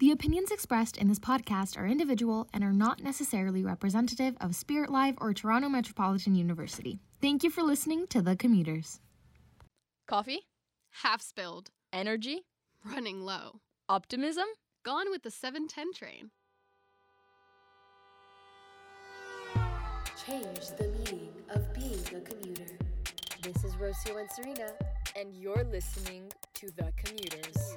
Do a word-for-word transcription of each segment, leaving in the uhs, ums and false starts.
The opinions expressed in this podcast are individual and are not necessarily representative of Spirit Live or Toronto Metropolitan University. Thank you for listening to The Commuters. Coffee? Half spilled. Energy? Running low. Optimism? Gone with the seven ten train. Change the meaning of being a commuter. This is Rocio and Serena, And you're listening to The Commuters.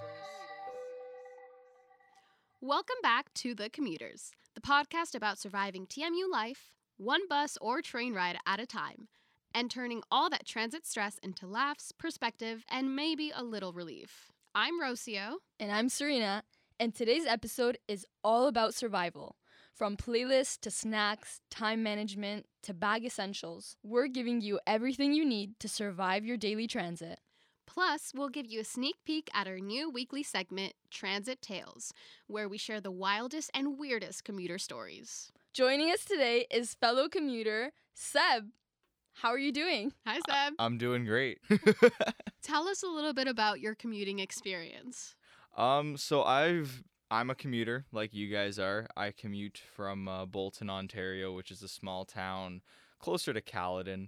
Welcome back to The Commuters, the podcast about surviving T M U life, one bus or train ride at a time, and turning all that transit stress into laughs, perspective, and maybe a little relief. I'm Rocio. And I'm Serena, and today's episode is all about survival. From playlists to snacks, time management to bag essentials, we're giving you everything you need to survive your daily transit. Plus, we'll give you a sneak peek at our new weekly segment, Transit Tales, where we share the wildest and weirdest commuter stories. Joining us today is fellow commuter Seb. How are you doing? Hi, Seb. I'm doing great. Tell us a little bit about your commuting experience. um, so I've I'm a commuter like you guys are. I commute from uh, Bolton, Ontario, which is a small town closer to Caledon.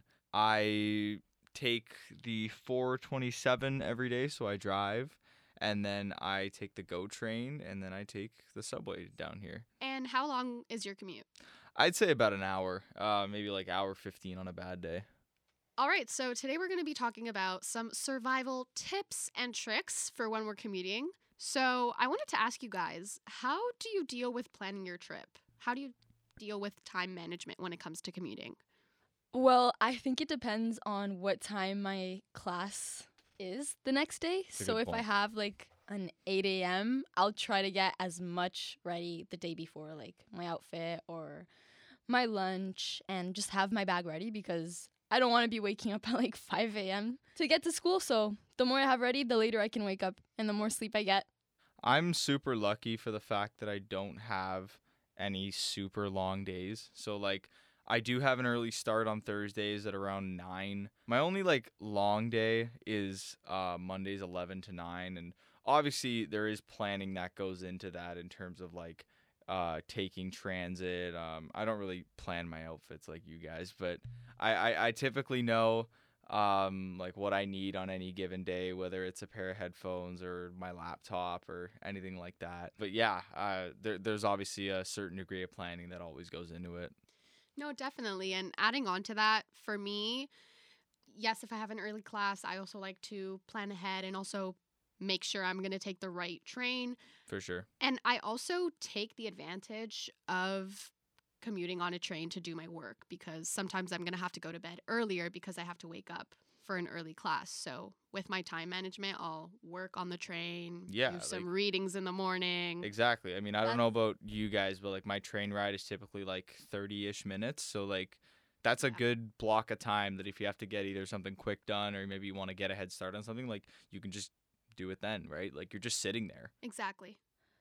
I take the four twenty-seven every day, so I drive, and then I take the GO train, and then I take the subway down here. And how long is your commute? I'd say about an hour, uh, maybe like hour fifteen on a bad day. All right, so today we're going to be talking about some survival tips and tricks for when we're commuting. So I wanted to ask you guys, how do you deal with planning your trip? How do you deal with time management when it comes to commuting? Well, I think it depends on what time my class is the next day. That's a So good if I point. have like an eight a.m., I'll try to get as much ready the day before, like my outfit or my lunch, and just have my bag ready because I don't want to be waking up at like five a.m. to get to school. So the more I have ready, the later I can wake up and the more sleep I get. I'm super lucky for the fact that I don't have any super long days. So like I do have an early start on Thursdays at around nine. My only like long day is uh Mondays eleven to nine, and obviously there is planning that goes into that in terms of like uh taking transit. Um I don't really plan my outfits like you guys, but I I, I typically know um like what I need on any given day, whether it's a pair of headphones or my laptop or anything like that. But yeah, uh there, there's obviously a certain degree of planning that always goes into it. No, definitely. And adding on to that, for me, yes, if I have an early class, I also like to plan ahead and also make sure I'm going to take the right train. For sure. And I also take the advantage of commuting on a train to do my work because sometimes I'm going to have to go to bed earlier because I have to wake up for an early class. So with my time management, I'll work on the train, Yeah, do some like- readings in the morning. Exactly. I mean, I don't That- know about you guys, but like my train ride is typically like thirty-ish minutes. So like that's a Yeah. good block of time that if you have to get either something quick done or maybe you want to get a head start on something, like you can just do it then, right? Like you're just sitting there. Exactly.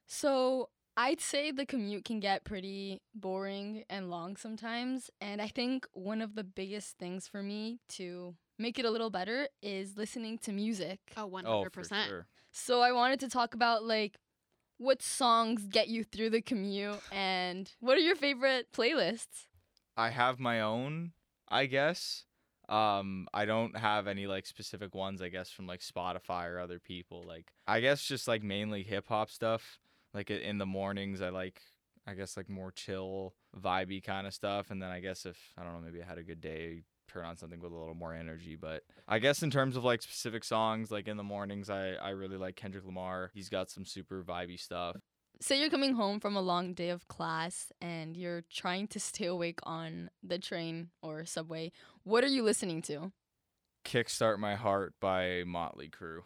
So I'd say the commute can get pretty boring and long sometimes. And I think one of the biggest things for me to make it a little better is listening to music. Oh, one Oh, hundred for percent. sure. So I wanted to talk about like what songs get you through the commute and what are your favorite playlists? I have my own, I guess. Um, I don't have any like specific ones, I guess, from like Spotify or other people. Like, I guess just like mainly hip hop stuff. Like i- in the mornings, I like, I guess like more chill, vibey kind of stuff. And then I guess if, I don't know, maybe I had a good day, turn on something with a little more energy. But I guess in terms of like specific songs, like in the mornings, I, I really like Kendrick Lamar. He's got some super vibey stuff. Say you're coming home from a long day of class and you're trying to stay awake on the train or subway. What are you listening to? Kickstart My Heart by Motley Crue.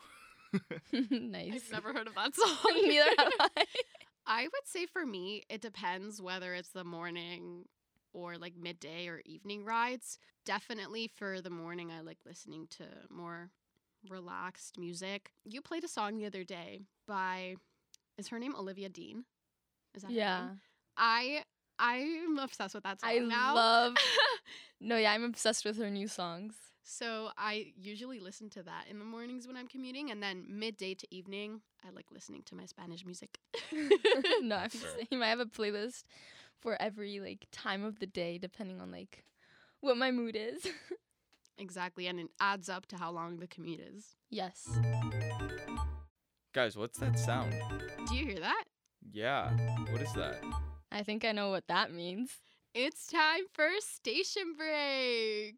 Nice. I've never heard of that song. Neither have I. I would say for me, it depends whether it's the morning or like midday or evening rides. Definitely for the morning, I like listening to more relaxed music. You played a song the other day by, is her name Olivia Dean? Is that her Yeah. name? I I'm obsessed with that song I now. love. No, yeah, I'm obsessed with her new songs. So I usually listen to that in the mornings when I'm commuting, and then midday to evening, I like listening to my Spanish music. No, I'm the Fair. same. I have a playlist for every like time of the day, depending on like what my mood is. Exactly, and it adds up to how long the commute is. Yes. Guys, what's that sound? Do you hear that? Yeah. What is that? I think I know what that means. It's time for station break.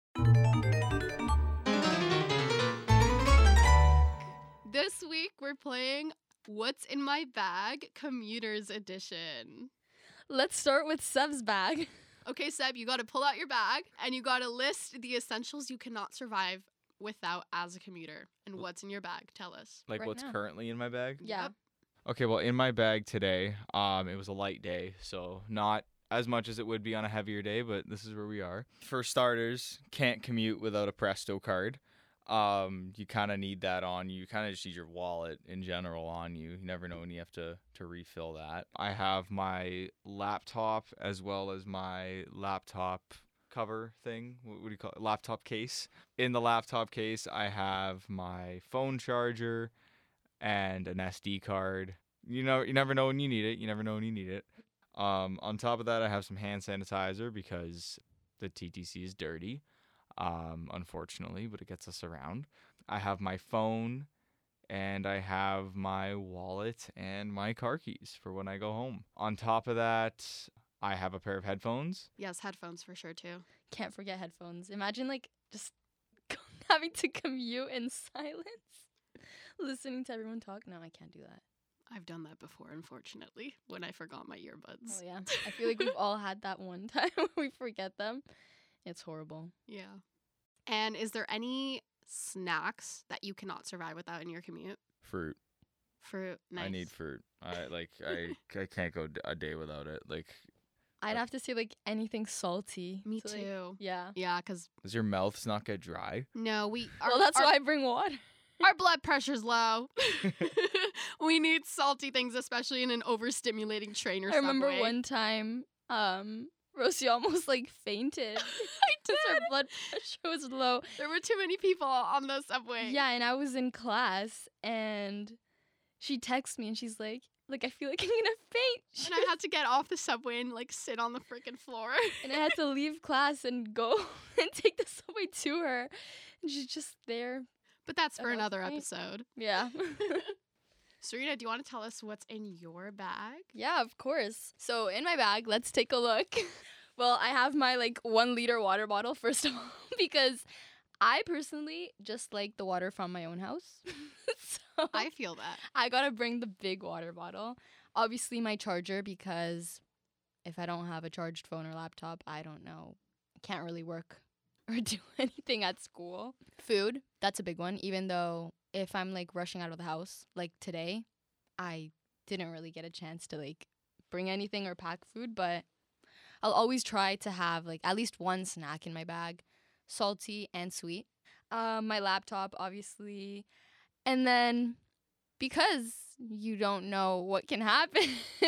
This week we're playing What's in My Bag Commuters Edition. Let's start with Seb's bag. Okay, Seb, you got to pull out your bag and you got to list the essentials you cannot survive without as a commuter. And what's in your bag? Tell us. Like Right what's now. currently in my bag? Yeah. Yep. Okay, well, in my bag today, um, it was a light day, so not as much as it would be on a heavier day, but this is where we are. For starters, can't commute without a Presto card. Um, you kind of need that on you. You kind of just need your wallet in general on you. You never know when you have to, to refill that. I have my laptop as well as my laptop cover thing. What, what do you call it? Laptop case. In the laptop case, I have my phone charger and an S D card. You know, you never know when you need it. You never know when you need it. Um, on top of that, I have some hand sanitizer because the T T C is dirty, um, unfortunately, but it gets us around. I have my phone, and I have my wallet and my car keys for when I go home. On top of that, I have a pair of headphones. Yes, headphones for sure too. Can't forget headphones. Imagine like just having to commute in silence, listening to everyone talk. No, I can't do that. I've done that before, unfortunately, when I forgot my earbuds. Oh yeah. I feel like we've all had that one time when we forget them. It's horrible. Yeah. And is there any snacks that you cannot survive without in your commute? Fruit. Fruit. Nice. I need fruit. I like. I I can't go d- a day without it. Like, I'd Uh, have to say like anything salty. Me So, like, too. yeah. Yeah, because does your mouths not get dry? no, we. Our, Well, that's our, why I bring water. our blood pressure's low. We need salty things, especially in an overstimulating train or I remember subway. one time, um, Rosie almost like fainted. I because her did. blood pressure was low. There were too many people on the subway. Yeah, and I was in class, and she texts me, and she's like, "Like I feel like I'm gonna faint." And I had to get off the subway and like sit on the freaking floor. and I had to leave class and go and take the subway to her, and she's just there. But that's for Oh, another great. episode. Yeah. Serena, do you want to tell us what's in your bag? Yeah, of course. So in my bag, let's take a look. Well, I have my like one liter water bottle first of all because I personally just like the water from my own house. so I feel that. I gotta bring the big water bottle. Obviously my charger because if I don't have a charged phone or laptop, I don't know. I can't really work or do anything at school. Food, that's a big one, even though if I'm like rushing out of the house, like today, I didn't really get a chance to like bring anything or pack food, but I'll always try to have like at least one snack in my bag, salty and sweet. Um, my laptop, obviously. And then because you don't know what can happen,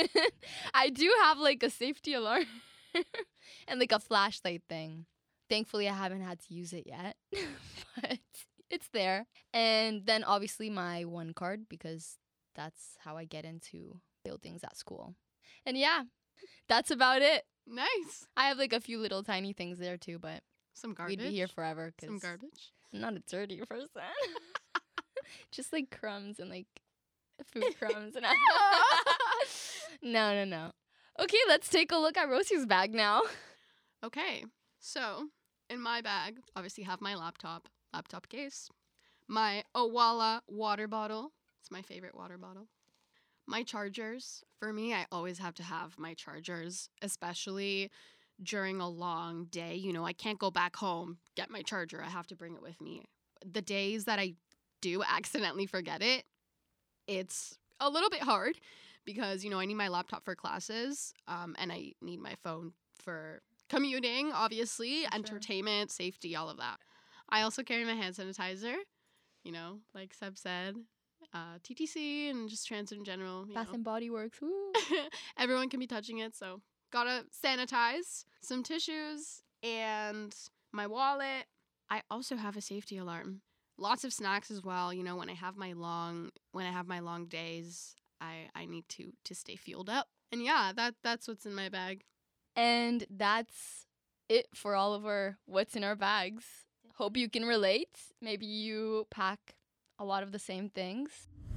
I do have like a safety alarm and like a flashlight thing. Thankfully, I haven't had to use it yet, but it's there. And then obviously my one card because that's how I get into buildings at school. And yeah, that's about it. Nice. I have like a few little tiny things there too, but Some garbage. we'd be here forever Some because garbage. I'm not a dirty person. Just like crumbs and like food crumbs and no, no, no. Okay, let's take a look at Rosie's bag now. Okay, so in my bag, obviously have my laptop, laptop case, my Owala water bottle. It's my favorite water bottle. My chargers. For me, I always have to have my chargers, especially during a long day. You know, I can't go back home, get my charger. I have to bring it with me. The days that I do accidentally forget it, it's a little bit hard because, you know, I need my laptop for classes um, and I need my phone for commuting, obviously, For sure. entertainment, safety, all of that. I also carry my hand sanitizer, you know, like Seb said, uh, T T C and just transit in general. You Bath know. and Body Works. Woo. Everyone can be touching it, so gotta sanitize. Some tissues and my wallet, I also have a safety alarm. Lots of snacks as well. You know, when I have my long when I have my long days, I I need to to stay fueled up. And yeah, that that's what's in my bag. And that's it for all of our what's in our bags. Hope you can relate. Maybe you pack a lot of the same things.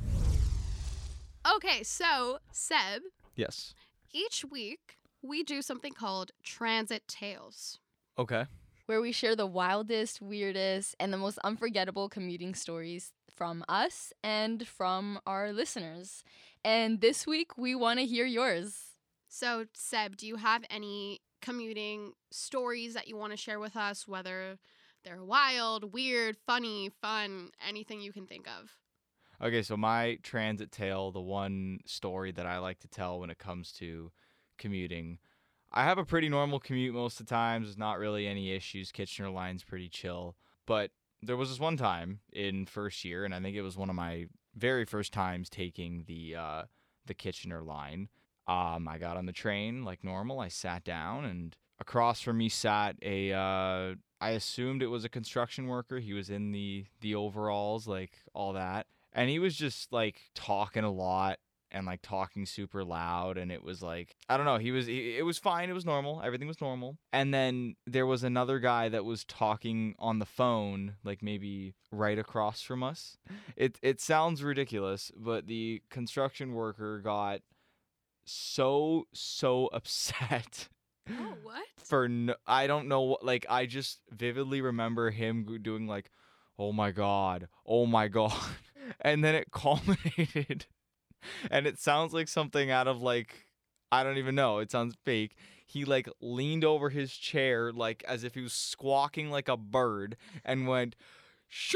Okay, so Seb, Yes. each week we do something called Transit Tales. Okay. Where we share the wildest, weirdest, and the most unforgettable commuting stories from us and from our listeners. And this week, we want to hear yours. So, Seb, do you have any commuting stories that you want to share with us, whether they're wild, weird, funny, fun, anything you can think of? Okay, so my transit tale, the one story that I like to tell when it comes to commuting, I have a pretty normal commute most of the times. There's not really any issues. Kitchener line's pretty chill. But there was this one time in first year, and I think it was one of my very first times taking the uh, the Kitchener line. Um, I got on the train like normal. I sat down, and across from me sat a, uh, I assumed it was a construction worker. He was in the the overalls, like all that. And he was just like talking a lot and like talking super loud. And it was like, I don't know, he was, he, it was fine. It was normal. Everything was normal. And then there was another guy that was talking on the phone, like maybe right across from us. It, it sounds ridiculous, but the construction worker got so, so upset. Oh, what? For no, I don't know what, like, I just vividly remember him go- doing like, oh my God, oh my God. And then it culminated, and it sounds like something out of like, I don't even know. It sounds fake. He like leaned over his chair, like as if he was squawking like a bird, and went, "Shut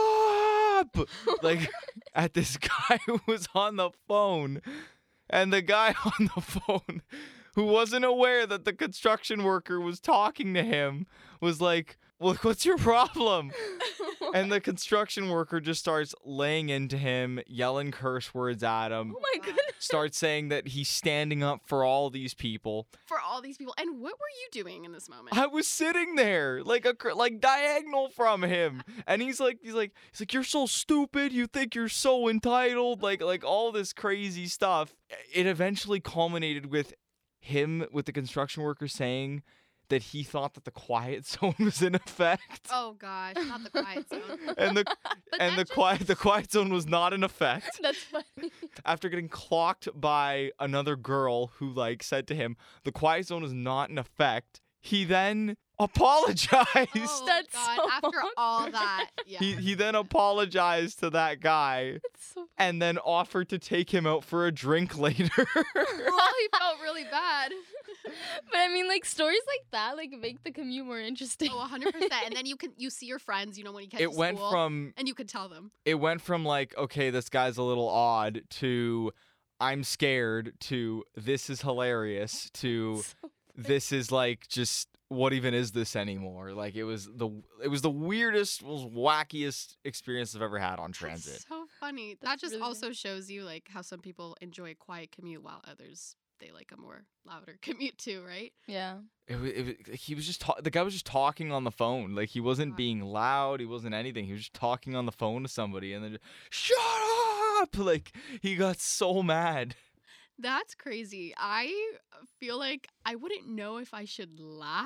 up!" like at this guy who was on the phone. And the guy on the phone, who wasn't aware that the construction worker was talking to him, was like, "Well, what's your problem?" And the construction worker just starts laying into him, yelling curse words at him, Oh my God. goodness. starts saying that he's standing up for all these people. For all these people. And what were you doing in this moment? I was sitting there like a cr- like diagonal from him, and he's like he's like he's like, "You're so stupid. You think you're so entitled." Like like all this crazy stuff. It eventually culminated with him with the construction worker saying that he thought that the quiet zone was in effect. Oh gosh, not the quiet zone. And the But and the that just- quiet the quiet zone was not in effect. That's funny. After getting clocked by another girl who like said to him, "The quiet zone is not in effect," he then apologized. Oh, That's God, so after all awkward. that. Yeah. He he then apologized to that guy That's so and then offered to take him out for a drink later. Well, he felt really bad. But I mean, like stories like that, like make the commute more interesting. Oh, one hundred percent. And then you can you see your friends, you know, when you get It to went school, from and you could tell them. it went from like, okay, this guy's a little odd, to I'm scared, to this is hilarious, to So- this is like just what even is this anymore? Like it was the it was the weirdest, most wackiest experience I've ever had on transit. That's so funny. that That's just really also shows you like how some people enjoy a quiet commute while others they like a more louder commute too, right? yeah. It, wa- it, wa- he was just ta- the guy was just talking on the phone. Like he wasn't God. being loud. He wasn't anything. He was just talking on the phone to somebody, and then just, shut up! Like he got so mad. That's crazy. I feel like I wouldn't know if I should laugh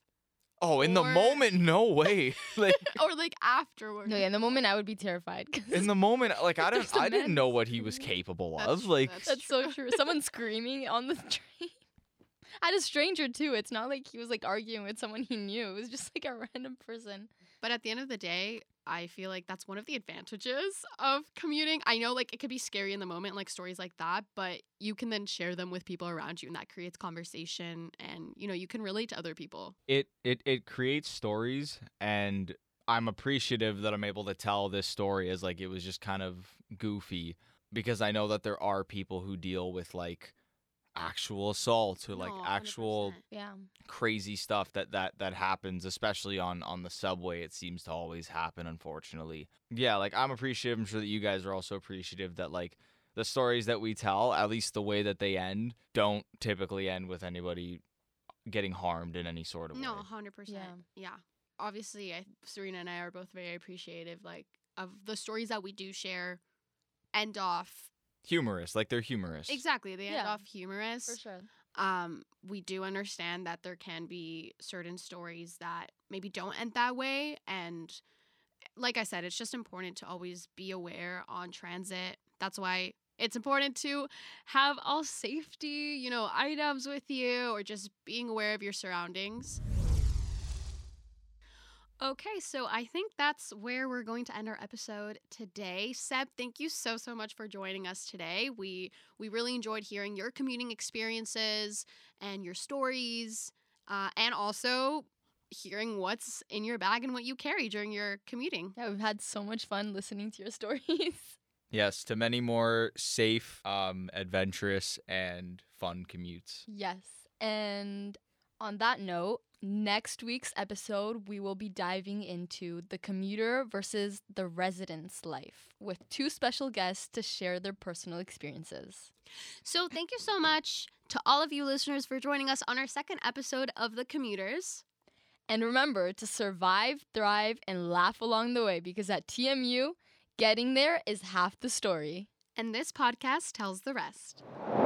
Oh, in the Or- moment, no way. Like or like afterwards. No, yeah, in the moment I would be terrified. 'cause in the moment, like I There's don't, a I didn't man know what he was screaming. capable That's of. true, Like that's That's so true. Someone screaming on the train. At a stranger too. It's not like he was like arguing with someone he knew. It was just like a random person. But at the end of the day, I feel like that's one of the advantages of commuting. I know like it could be scary in the moment, like stories like that, but you can then share them with people around you and that creates conversation and you know, you can relate to other people. it, it, it creates stories, and I'm appreciative that I'm able to tell this story as like it was just kind of goofy, because I know that there are people who deal with like actual assaults or like No, actual one hundred percent. Yeah. crazy stuff that that that happens, especially on on the subway. It seems to always happen, unfortunately. Yeah, like I'm appreciative. I'm sure that you guys are also appreciative that like the stories that we tell, at least the way that they end, don't typically end with anybody getting harmed in any sort of No, way. one hundred percent. Yeah. Yeah. obviously, I, Serena and I are both very appreciative, like, of the stories that we do share end off. Humorous, like they're humorous. Exactly, they end Yeah. off humorous. For sure. Um, we do understand that there can be certain stories that maybe don't end that way. And like I said, it's just important to always be aware on transit. That's why it's important to have all safety, you know, items with you, or just being aware of your surroundings. Okay, so I think that's where we're going to end our episode today. Seb, thank you so, so much for joining us today. We we really enjoyed hearing your commuting experiences and your stories, uh, and also hearing what's in your bag and what you carry during your commuting. Yeah, we've had so much fun listening to your stories. Yes, to many more safe, um, adventurous, and fun commutes. Yes. And on that note, next week's episode, we will be diving into the commuter versus the resident's life with two special guests to share their personal experiences. So thank you so much to all of you listeners for joining us on our second episode of The Commuters. And remember to survive, thrive, and laugh along the way, because at T M U, getting there is half the story. And this podcast tells the rest.